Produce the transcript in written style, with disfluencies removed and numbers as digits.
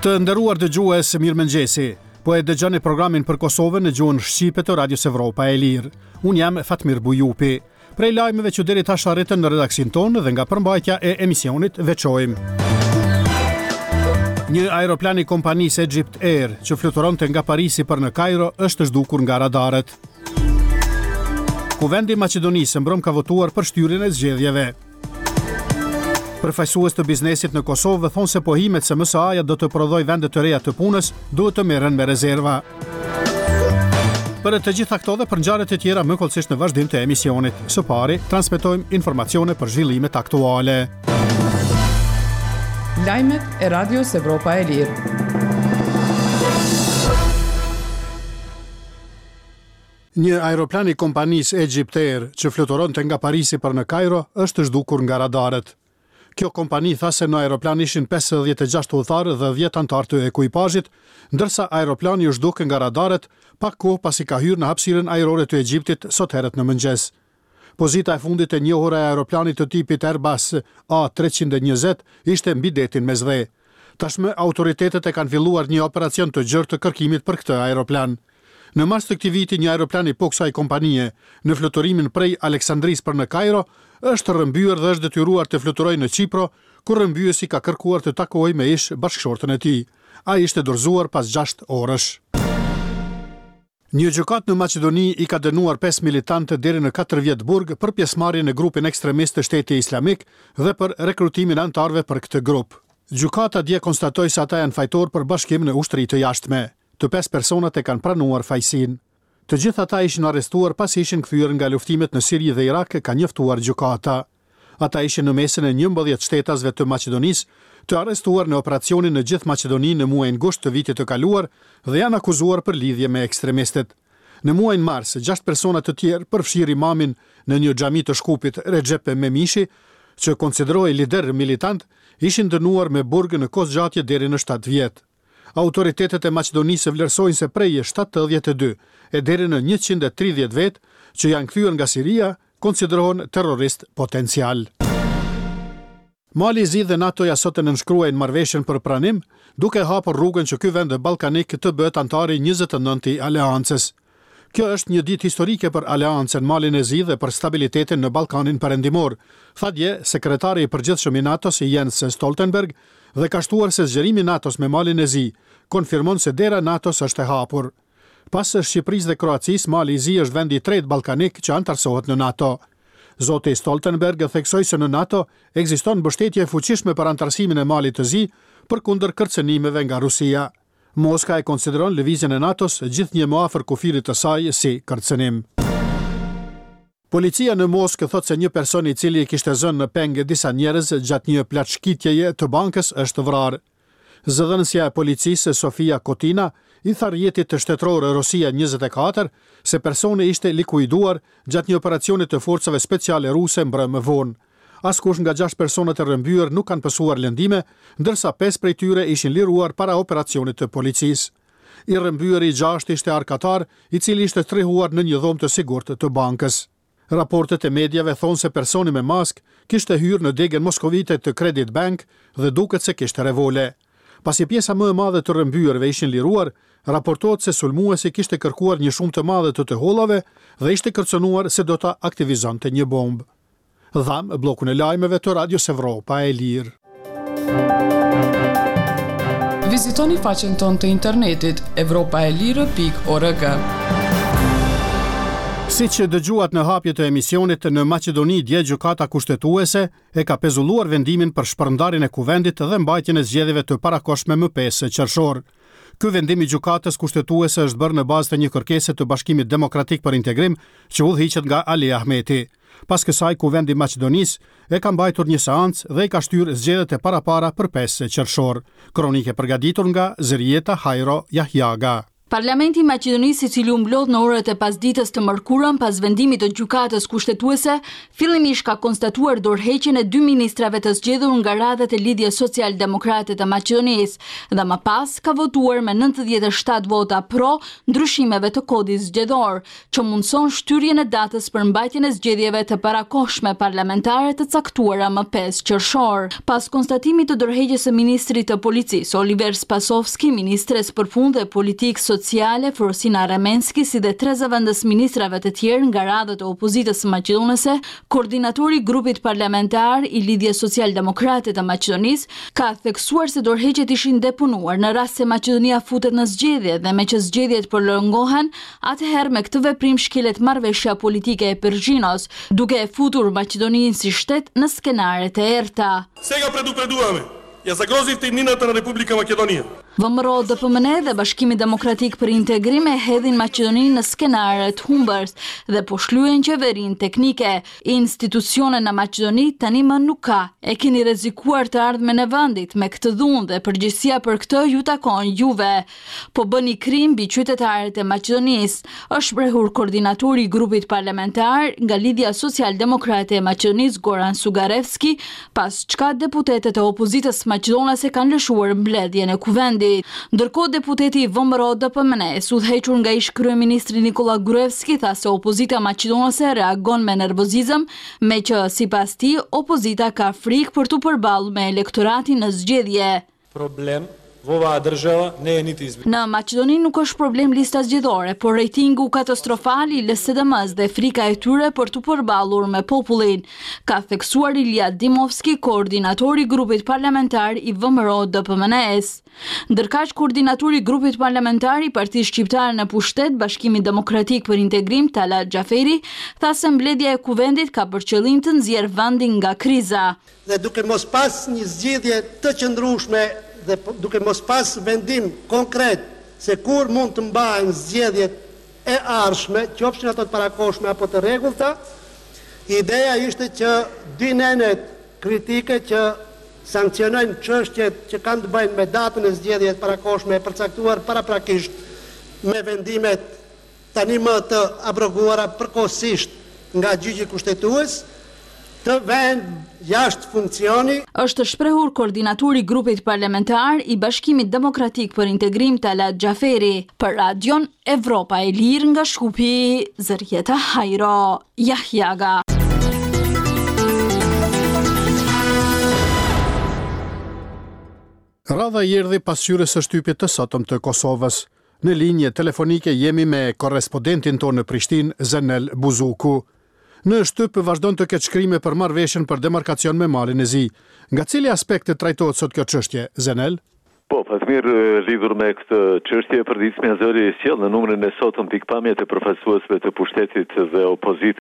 Të nderuar dëgjues, mirëmëngjesi. Po e dëgjoni programin për Kosovën në gjuhën shqipe të Radios Evropa e Lirë. Unë jam Fatmir Bujupi. Prej lajmeve që deri tash arritën në redaksin tonë dhe nga përmbajtja e emisionit veçojmë. Një aeroplan i kompanisë Egypt Air që fluturonte nga Parisi për në Kairo është zhdukur nga radarët. Kuvendi i Maqedonisë mbrëm ka votuar për shtyrjen e zgjedhjeve. Përfaqësues të biznesit në Kosovë thonë se pohimet se MSA-ja do të prodhoj vende të reja të punës duhet të merren me rezerva. Për të gjitha këto dhe për ngjarjet e tjera më kollësisht në vazhdim të emisionit. Së pari, transmetojmë informacione për zhvillimet aktuale. Lajmet e Radios Evropa e Lirë. Një aeroplan i kompanisë Egypt Air që fluturonte nga Parisi për në Kairo është zhdukur nga radarët. Kjo kompani tha se në aeroplan ishin 56 udhëtarë dhe 10 anëtar të ekuipazhit, ndërsa aeroplani u zhduk nga radarët pak kohë pasi ka hyrë në hapësirën ajrore të Egjiptit sot herët në mëngjes. Pozita e fundit e njohur e aeroplanit të tipit Airbus A320 ishte mbi detin me Zve. Tashmë autoritetet e kanë filluar një operacion të gjerë të kërkimit për këtë aeroplan. Në mars të këtij viti, një aeroplan i kësaj kompanie në fluturimin prej Aleksandris për në Kairo është rrëmbyer dhe është detyruar të fluturojë në Çipro, ku rrëmbyesi ka kërkuar të takojë me ish bashkëshortën e tij. Ai ishte dorëzuar pas 6 orësh. Një gjykat në Maqedoni i ka dënuar 5 militantë deri në 4 vjet burg për pjesëmarrje në grupin ekstremist të Shtetit Islamik dhe për rekrutimin e anëtarëve për këtë grup. Gjykata dje konstatoi se ata janë fajtor për bashkim në ushtri të jashtme. Të 5 personat e kanë pranuar fajsin. Të gjithë ata ishin arrestuar pas ishin kthyer nga luftimet në Siri dhe Irak, ka njoftuar gjykata. Ata ishin në mesin e 11 shtetasve të Maqedonisë, të arrestuar në operacionin në gjithë Maqedoninë në muajin gusht të vitit të kaluar dhe janë akuzuar për lidhje me ekstremistët. Në muajin mars, 6 persona të tjerë, përfshirë imamin në një xhami të Shkupit, Recep Memishi, që konsiderohej lider militant, ishin dënuar me burg në kozgjatje deri në 7 vjet. Autoritetet e Maqedonisë vlerësojnë se prej 72 e deri në 130 vet që janë kthyer nga Siria konsiderohen terrorist potencial. Mali i Zi dhe NATO-ja sot e nënshkruajnë marrëveshjen për pranim, duke hapur rrugën që ky vend ballkanik të bëhet antari 29 i aleancës. Kjo është një ditë historike për aleancën, Malin e Zi dhe për stabilitetin në Ballkanin Perëndimor, tha dje sekretari i përgjithshëm i NATO-s Jens Stoltenberg, dhe ka shtuar se zgjerimi i NATO-s me Malin e Zi konfirmon se dera NATO-s është e hapur. Pas Shqipërisë dhe Kroacisë, Mali i Zi është vendi i tretë ballkanik që antarësohet në NATO. Zoti Stoltenberg theksoi se në NATO ekziston mbështetje e fuqishme për antarësimin e Malit të Zi përkundër kërcënimeve nga Rusia. Moska e konsideron lëvizjen e NATO-s gjithnjë më afër kufirit të saj si kërcënim. Policia në Moskë thot se një person i cili kishte zënë në pengë disa njerëz gjatë një plaçshkitjeje të bankës është vrarë. Zëdhënësja e policisë Sofia Kotina i tha rjetit të shtetëror Rosia 24 se personi ishte likuiduar gjatë një operacioni të forcave speciale ruse mbrëmë vonë. Askush nga 6 personat e rrëmbyer nuk kanë pësuar lëndime, ndërsa 5 prej tyre ishin liruar para operacionit të policisë. I rrëmbyeri i 6 ishte arkatar, i cili ishte trehuar në një dhomë të sigurt të bankës. Raportet e mediave thonë se personi me mask kishte hyrë në degën moskovite të Credit Bank dhe duket se kishte revole. Pasi pjesa më e madhe të rrëmbyerve ishin liruar, raportohet se sulmuesi kishte kërkuar një shumë të madhe të hollave dhe ishte kërcënuar se do ta aktivizonte një bombë. Dham blokun e lajmeve të Radios Evropa e Lirë. Vizitoni faqen tonë të internetit evropaelire.org. Siç dëgjuat në hapje të emisionit, në Maqedoni dje gjykata kushtetuese e ka pezulluar vendimin për shpërndarjen e kuvendit dhe mbajtjen e zgjedhjeve të parakohshme më 5 qershor. Ky vendim i gjykatës kushtetuese është bërë në bazë të një kërkese të Bashkimit Demokratik për Integrim që udhëhiqet nga Ali Ahmeti. Pas kësaj, kuvendi i Maqedonisë e ka mbajtur një seancë dhe i ka shtyrë zgjedhjet e parapara për 5 qershor. Kronike përgatitur nga Zërieta Hajro Jahjaga. Parlamenti i Maqedonisë, i cili u mblodh në orët e pasdites të mërkurën pas vendimit të gjykatës kushtetuese, fillimisht ka konstatuar dorëheqjen e 2 ministrave të zgjedhur nga radhat e Lidhjes Social-Demokrate të Maqedonisë dhe më pas ka votuar me 97 vota pro ndryshimeve të kodit zgjedhor, që mundson shtyrjen e datës për mbajtjen e zgjedhjeve të parakohshme parlamentare të caktuara më 5 qershor. Pas konstatimit të dorëheqjes së ministrit të policisë Oliver Spasovski, ministres për punë dhe politikë sociale Frosina Remenski, si dhe 3 zëvendës ministrave të tjerë nga radhët e opozitës maqedonese, koordinatori i grupit parlamentar i Lidhjes Social-Demokrate të Maqedonisë, ka theksuar se dorëheqjet ishin depunuar në rast se Maqedonia futet në zgjedhje dhe me që zgjedhjet prolongohen, atëherë me këtë veprim shkelet marrëveshja politike e Pergjinos, duke e futur Maqedoninë si shtet në skenaret e errta. Сега предупредуваме. Ja zagrozit niната na Republika Makedonia. VMRO DPMNE dhe Bashkimi Demokratik për Integrim e hedhin Maqedoninë në skenaret humbës dhe po shlyen qeverinë teknike. Institucione në Maqedoni tani më nuk ka. E keni rrezikuar të ardhmen e vendit me këtë dhunë dhe përgjegjësia për këtë ju takon juve. Po bëni krim mbi qytetarët e Maqedonisë, është shprehur koordinatori i grupit parlamentar nga Lidhja Social-Demokrate e Maqedonisë Goran Sugarevski, pas çka deputetët e opozitës maqedonase kanë lëshuar mbledhjen e kuvendit. Ndërkohë deputeti i VMRO DPMNE, udhëhequr nga ish kryeministri Nikola Gruevski, tha se opozita maqedonase reagon me nervozizëm, me që sipas tij opozita ka frikë për të përballur me elektoratin në zgjedhje. Problem Vova država ne je niti izbjeglica. Në Maqedoni nuk është problem lista zgjedhore, por rejtingu katastrofal i LSDM-s dhe frika e tyre për të përballur me popullin, ka theksuar Ilija Dimovski, koordinatori i grupit parlamentar i VMRO DPMNE-s. Ndërkaq koordinatori i grupit parlamentar i Partisë Shqiptare në Pushtet, Bashkimi Demokratik për Integrim, Talat Xhaferi, tha se mbledhja e kuvendit ka për qëllim të nxjerrë vendin nga kriza. Dhe duke mos pas një zgjidhje të qëndrueshme dhe duke mos pas vendim konkret se kur mund të mbahen zgjedhjet e ardhshme, qofshin ato të parakohshme apo të rregullta, ideja ishte që dy nenet kritike që sankcionojnë çështjet që kanë të bëjnë me datën e zgjedhjeve të parakohshme e përcaktuar paraprakisht me vendimet tani më të abroguara përkohësisht nga gjyqi kushtetues, të vend jashtë funksioni. Është shprehur koordinatori i grupit parlamentar i Bashkimit Demokratik për Integrim Talat Xhaferi. Për Radion Evropa e Lirë nga Shkupi, Zërjeta Hajro, Jahjaga. Radha i erdhi pasqyrës së shtypit të sotëm të Kosovës. Në linje telefonike jemi me korrespondentin tonë në Prishtinë, Zenel Buzuku. Në shtyp vazhdon të ketë shkrime për marrëveshjen për demarkacion me Malin e Zi. Nga cili aspekt trajtohet sot kjo çështje, Zenel? Po, Fatmir, lidhur me këtë çështje, përditshmja zëri e sjell në numrin e sotëm pikpamjet e përfaqësuesve të pushtetit dhe opozitës